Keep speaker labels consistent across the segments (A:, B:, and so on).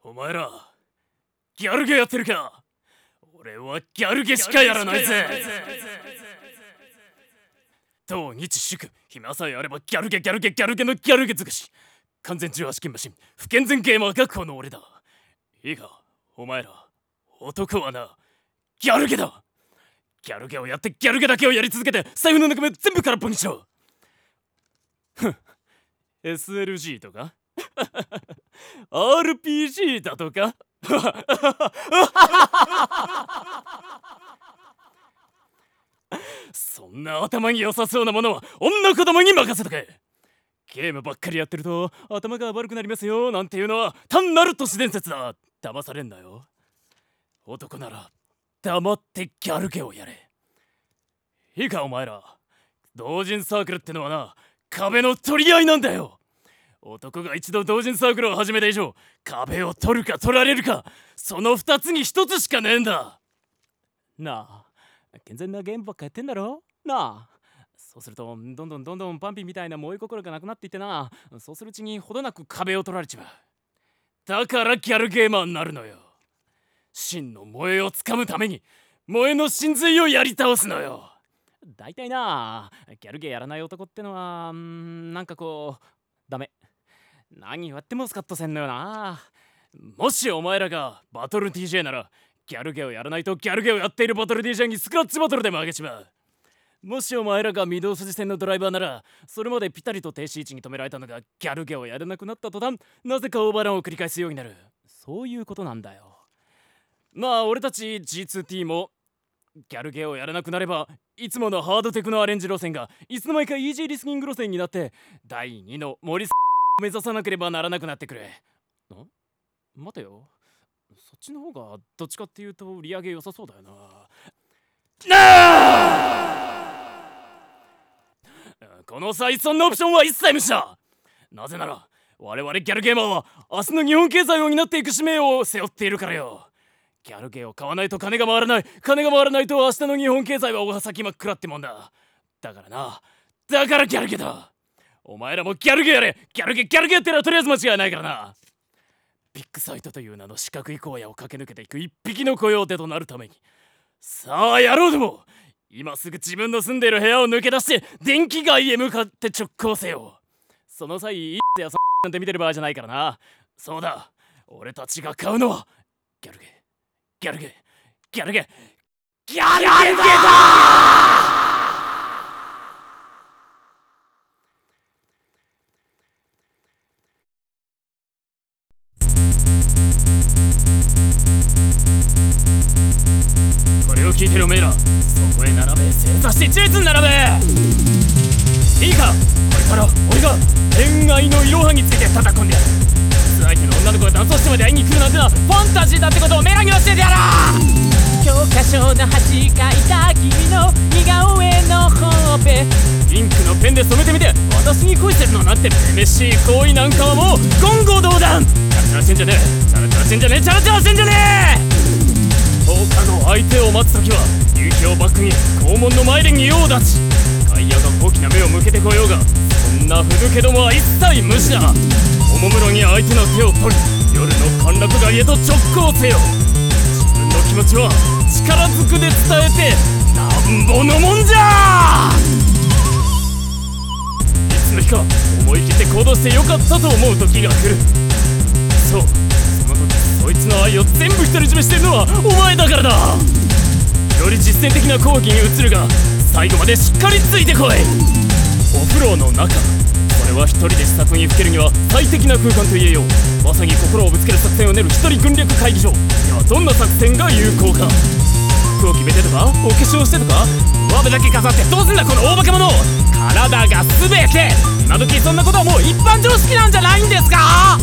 A: お前らギャルゲやってるか。俺はギャルゲしかやらないぜ。土日祝暇さえあればギャルゲのギャルゲ尽くし。完全18金マシン不健全ゲーマーがこの俺だ。いいかお前ら、男はなギャルゲだ。ギャルゲをやってギャルゲだけをやり続けて財布の中身全部空っぽにしろ。SLG とかRPG だとかそんな頭に良さそうなものは女子供に任せとけ。ゲームばっかりやってると頭が悪くなりますよなんていうのは単なる都市伝説だ。騙されんなよ。男なら黙ってギャルゲをやれ。いいかお前ら、同人サークルってのはな壁の取り合いなんだよ。男が一度同人サークルを始めた以上、壁を取るか取られるか、その2つに1つしかねえんだ。なあ、健全なゲームばっかやってんだろなあ。そうするとどんどんパンピーみたいな萌え心がなくなっていってな、そうするうちにほどなく壁を取られちまう。だからギャルゲーマーになるのよ。真の萌えをつかむために萌えの真髄をやり倒すのよ。だいたいなギャルゲーやらない男ってのはなんかこうダメ。何やってもスカッとせんのよな。もしお前らがバトル DJ ならギャルゲーをやらないとギャルゲーをやっているバトル DJ にスクラッチバトルでもあげちまう。もしお前らが御堂筋線のドライバーなら、それまでピタリと停止位置に止められたのがギャルゲーをやれなくなった途端、なぜかオーバーランを繰り返すようになる。そういうことなんだよ。まあ俺たち G2T もギャルゲーをやらなくなれば、いつものハードテクのアレンジ路線がいつの間にかイージーリスニング路線になって第2の森を目指さなければならなくなってくる。待てよ、そっちの方がどっちかっていうと売り上げ良さそうだよな。この際そんなオプションは一切無視だ。なぜなら我々ギャルゲーマーは明日の日本経済を担っていく使命を背負っているからよ。ギャルゲーを買わないと金が回らない。金が回らないと明日の日本経済はお先真っ暗ってもんだ。だからな、だからギャルゲーだ。お前らもギャルゲーやれ。ギャルゲーってのはとりあえず間違いないからな。ビッグサイトという名の四角い荒野を駆け抜けていく一匹のコヨーテとなるために、さあやろうでも今すぐ自分の住んでいる部屋を抜け出して電気街へ向かって直行せよ。その際いいやそなんて見てる場合じゃないからな。そうだ、俺たちが買うのはギャルゲーだ。これを聞いてるおめえら、そこへ並べ、正座して一列に並べ。いいか、これから俺が恋愛のいろはについて叩き込んでやる。相手の女の子がダンスしてまで会いに来るなんてのはファンタジーだってことをおめえらに教えてやら。
B: 教科書の端書いた君の似顔絵のほっぺ、
A: ピンクのペンで染めてみて私に恋してるのなんてめめしい行為なんかはもう言語道断。チャラチャラしてんじゃねえ、チャラチャラしてんじゃねえ、チャラチャラしてんじゃねえ。放課後相手を待つときは夕日をバックに校門の前で仁王立ち。外野が大きな目を向けてこようがそんなふぬけどもは一切無視だ。おもむろに相手の手を取り夜の歓楽街へと直行せよ。自分の気持ちは力ずくで伝えてなんぼのもんじゃ。いつの日か思い切って行動してよかったと思う時が来る。そう、その時そいつの愛を全部独り占めしてるのはお前だからだ。より実践的な講義に移るが最後までしっかりついてこい。お風呂の中、これは一人で試作にふけるには最適な空間と言えよう。まさに心をぶつける作戦を練る一人軍略会議場。ではどんな作戦が有効か。服を決めてとかお化粧してとか上辺だけ飾ってどうすんだこの大化け者。体が全て。今時そんなことはもう一般常識なんじゃないんですか。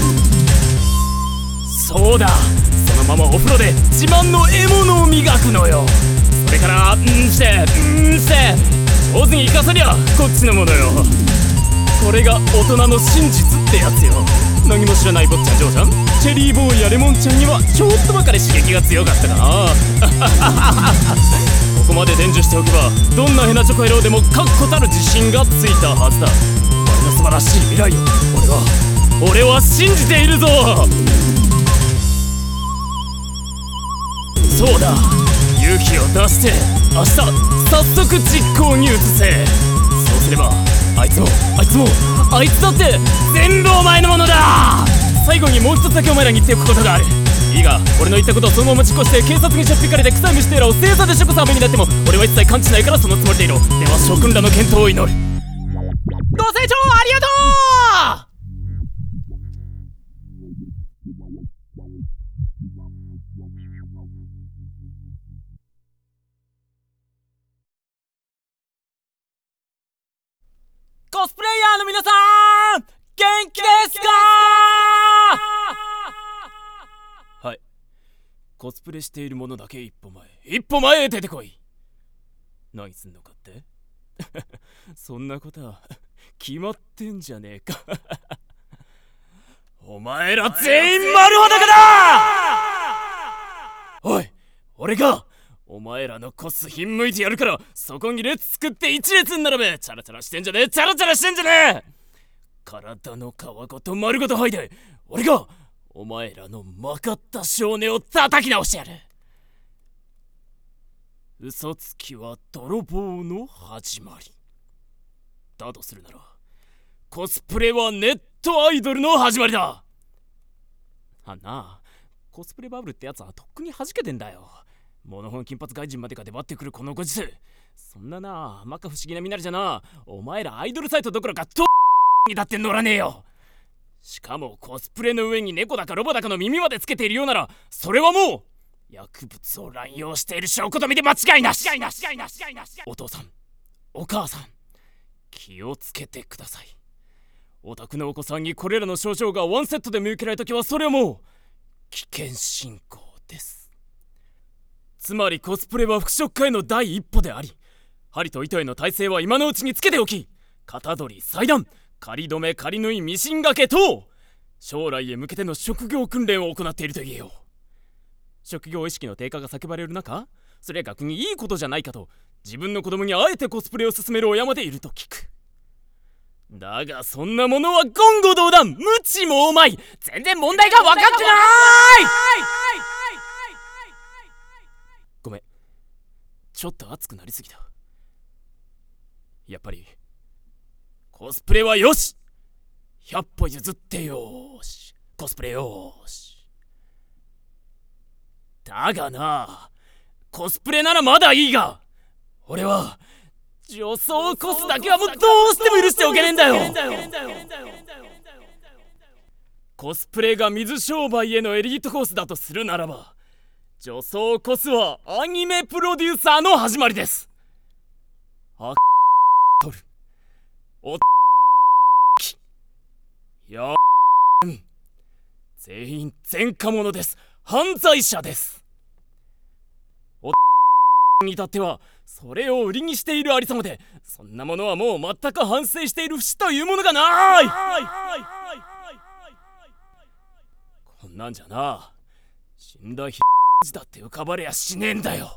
A: そうだ、そのままお風呂で自慢の獲物を磨くのよ。それからして上手に生かさりゃこっちのものよ。これが大人の真実ってやつよ。何も知らない坊ちゃん嬢ちゃん、チェリーボーイやレモンちゃんにはちょっとばかり刺激が強かったかな。ここまで伝授しておけばどんなヘナチョコ野郎でも確固たる自信がついたはずだ。俺の素晴らしい未来を俺は信じているぞ。 そうだ、勇気を出して明日早速実行に移せ。そうすればあいつだって全部お前のものだ。最後にもう一つだけお前らに言っておくことがある。いいが、俺の言ったことをそのまま実行して警察にしょっぴかれて臭い虫テーラを正座で食さめになっても俺は一切感知ないからそのつもりでいろ。では諸君らの健闘を祈る。
B: ご清聴ありがとう。コスプレイヤーの皆さん、元気ですか？
A: はい、コスプレしている者だけ一歩前へ出てこい。何すんのかってそんなことは決まってんじゃねえかお前ら全員丸裸だ。おい、俺がお前らのコスひんむいてやるから、そこに列作って一列に並べ。チャラチャラしてんじゃねえ、チャラチャラしてんじゃねえ。体の皮ごと丸ごと剥いで俺がお前らの曲がった性根を叩き直してやる。嘘つきは泥棒の始まりだとするなら、コスプレはネットアイドルの始まりだ。あんなコスプレバブルってやつはとっくに弾けてんだよ。モノホン金髪外人までが出張ってくるこのご時世、そんなな摩訶不思議な身なりじゃな、お前らアイドルサイトどころかにだって乗らねえよ。しかもコスプレの上に猫だかロボだかの耳までつけているようなら、それはもう薬物を乱用している証拠と見て間違いなし。お父さんお母さん、気をつけてください。お宅のお子さんにこれらの症状がワンセットで見受けられたときは、それはもう危険進行です。つまりコスプレは復職化への第一歩であり、針と糸への耐性は今のうちにつけておき、型取り裁断、仮止め仮縫いミシン掛け等、将来へ向けての職業訓練を行っていると言えよう。職業意識の低下が叫ばれる中、それは逆にいいことじゃないかと自分の子供にあえてコスプレを勧める親までいると聞く。だがそんなものは言語道断、無知もおまい。全然問題が分かってない。ごめん、ちょっと熱くなりすぎた。やっぱりコスプレはよし、100歩譲ってよし、コスプレよし。だがな、コスプレならまだいいが、俺は女装コスだけはもうどうしても許しておけねえんだよ。コスプレが水商売へのエリートコースだとするならば、女装コスはアニメプロデューサーの始まりです。取るおや全員前科者です。犯罪者です。おに至ってはそれを売りにしているありさまで、そんなものはもう全く反省している節というものがない。こんなんじゃな、死んだだって浮かばれやしねえんだよ。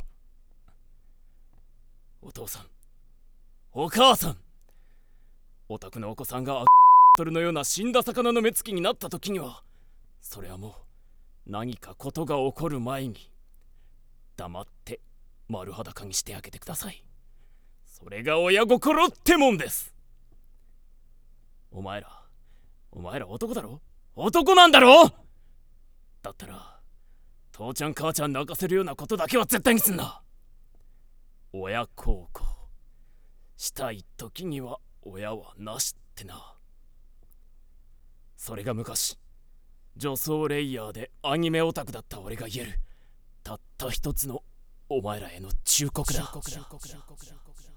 A: お父さんお母さん、お宅のお子さんが鳥のような死んだ魚の目つきになった時には、それはもう何かことが起こる前に黙って丸裸にしてあげてください。それが親心ってもんです。お前ら男だろ、男なんだろ。だったら父ちゃん母ちゃん泣かせるようなことだけは絶対にすんな。親孝行したい時には親はなしってな。それが昔女装レイヤーでアニメオタクだった俺が言えるたった一つのお前らへの忠告だ。